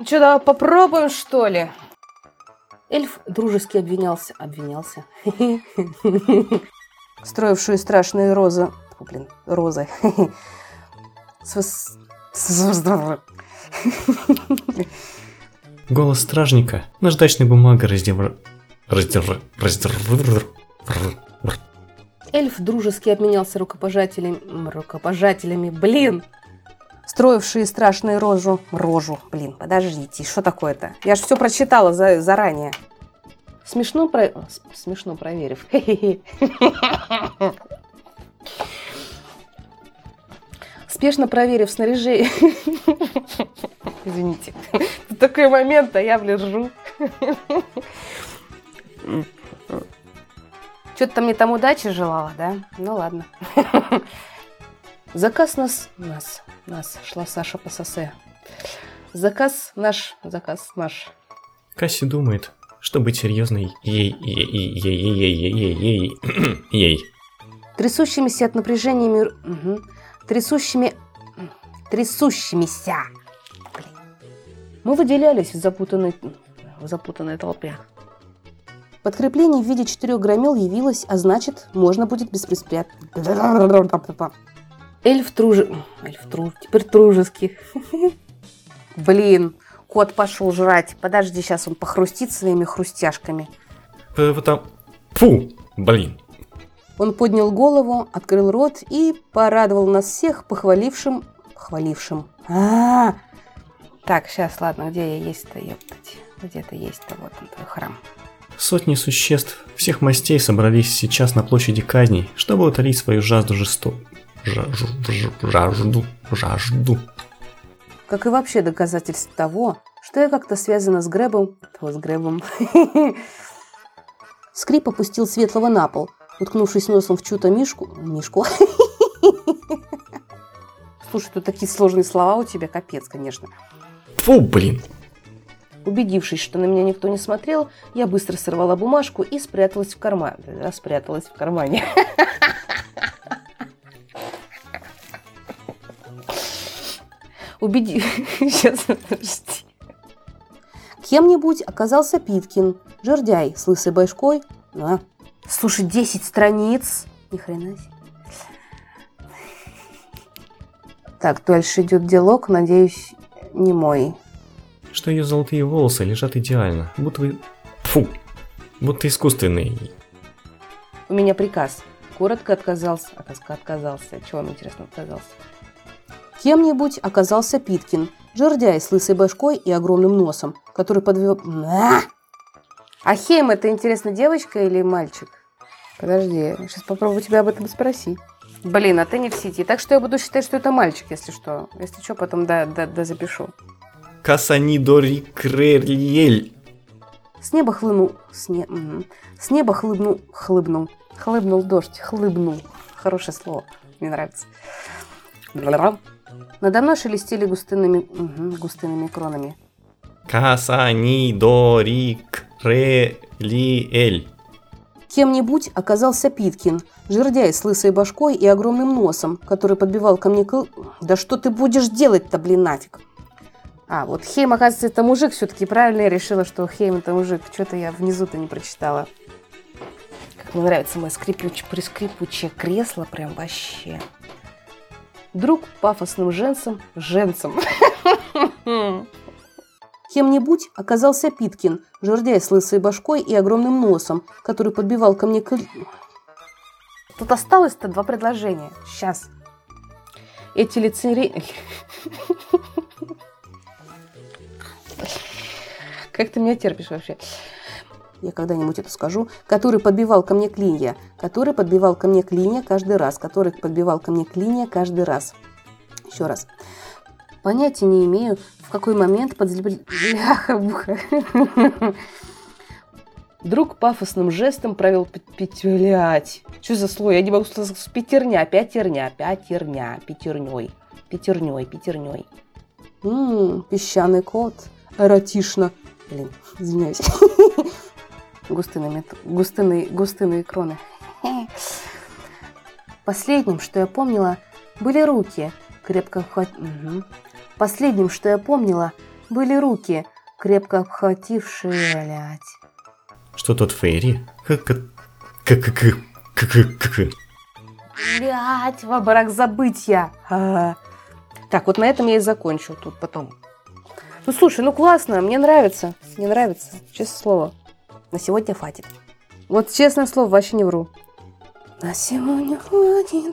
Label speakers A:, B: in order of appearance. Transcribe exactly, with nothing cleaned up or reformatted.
A: Ну что, давай попробуем, что ли? Эльф дружески обвинялся, обвинялся, строившую страшные розы, о, блин, розы,
B: Голос стражника наждачной бумагой раздев... раздев... раздев...
A: Эльф дружески обменялся рукопожатиями, рукопожатиями, блин, строившие страшные рожу, рожу, блин, подождите, что такое-то? Я же все прочитала за, заранее. Смешно, про... Смешно проверив. Спешно проверив снаряжение. Извините. В такой момент, а я, блин, ржу. Что-то мне там удачи желала, да? Ну ладно. Заказ нас, нас, нас, шла Саша по шоссе. Заказ наш, заказ наш.
B: Касси думает, что быть серьезной ей, ей, ей, ей, ей, ей, ей, ей.
A: Трясущимися от напряжения, мир... угу. трясущими, трясущимися. Блин. Мы выделялись в запутанной, в запутанной толпе. Подкрепление в виде четырех громил явилось, а значит, можно будет беспрепятственно. Эльф тружи... Эльф тружи... Теперь дружеский. Блин, кот пошел жрать. Подожди, сейчас он похрустит своими хрустяшками.
B: Потом... Фу, блин.
A: Он поднял голову, открыл рот и порадовал нас всех похвалившим... Похвалившим. А-а-а! Так, сейчас, ладно, где я есть-то, ёптать? Где-то есть-то, вот он, твой храм.
B: Сотни существ всех мастей собрались сейчас на площади казней, чтобы утолить свою жажду жесток. Жажду, жажду, жажду.
A: Как и вообще доказательств того, что я как-то связана с Грэбом... С Грэбом. Скрип опустил Светлого на пол, уткнувшись носом в чью-то мишку... Мишку. Слушай, тут такие сложные слова у тебя, капец, конечно.
B: Фу, блин.
A: Убедившись, что на меня никто не смотрел, я быстро сорвала бумажку и спряталась в карман. Да, спряталась в кармане. Убеди... Сейчас, подожди. Кем-нибудь оказался Питкин, жердяй с лысой башкой. А. Слушай, десять страниц. Ни хрена себе. Так, дальше идет диалог, надеюсь, не мой.
B: Что ее золотые волосы лежат идеально, будто вы... Фу, будто искусственные.
A: У меня приказ. Коротко отказался. Отказался. Чего он, интересно, отказался? Кем-нибудь оказался Питкин, жердяй с лысой башкой и огромным носом, который подвел... А, а Хейм, это, интересно, девочка или мальчик? Подожди, сейчас попробую тебя об этом спросить. Блин, а ты не в сети. Так что я буду считать, что это мальчик, если что. Если что, потом да, да, да запишу.
B: Касанидорикрельель.
A: С неба хлынул... С, не... угу. С неба хлыбнул... Хлыбнул. Хлыбнул дождь. Хлыбнул. Хорошее слово. Мне нравится. Надо мной шелестели густынными, угу, густынными кронами.
B: Касанидорикрельель.
A: Кем-нибудь оказался Питкин, жердяй с лысой башкой и огромным носом, который подбивал ко мне кл... Да что ты будешь делать-то, блин, нафиг? А, вот Хейм, оказывается, это мужик все-таки. Правильно я решила, что Хейм это мужик. Что-то я внизу-то не прочитала. Как мне нравится мое скрипучее, прискрипучее кресло. Прям вообще. Друг пафосным женцем. Женцем. Кем-нибудь оказался Питкин, жердяй с лысой башкой и огромным носом, который подбивал ко мне кл... Тут осталось-то два предложения. Сейчас. Эти лицемеры... Как ты меня терпишь вообще? Я когда-нибудь это скажу. Который подбивал ко мне клинья. Который подбивал ко мне клинья каждый раз. Который подбивал ко мне клинья каждый раз. Еще раз. Понятия не имею, в какой момент подзлебли... Бляха-буха. Друг пафосным жестом провел пятюлять. Что за слово? Я не могу сказать. Пятерня, пятерня, пятерня, пятерней. Пятерней, пятерней. Ммм, песчаный кот. Эротично. Блин, извиняюсь. Густыные, густыные, густыные кроны. Последним, что я помнила, были руки, крепко хват... угу. Последним, что я помнила, были руки, крепко обхватившие, блядь.
B: Что тот Фейри? К-к-к-к-к-к-к-к.
A: Блядь, в обморок забытья. А-а-а. Так, вот на этом я и закончу тут потом. Ну, слушай, ну классно, мне нравится. Мне нравится, честное слово. На сегодня хватит. Вот честное слово, вообще не вру. На сегодня хватит.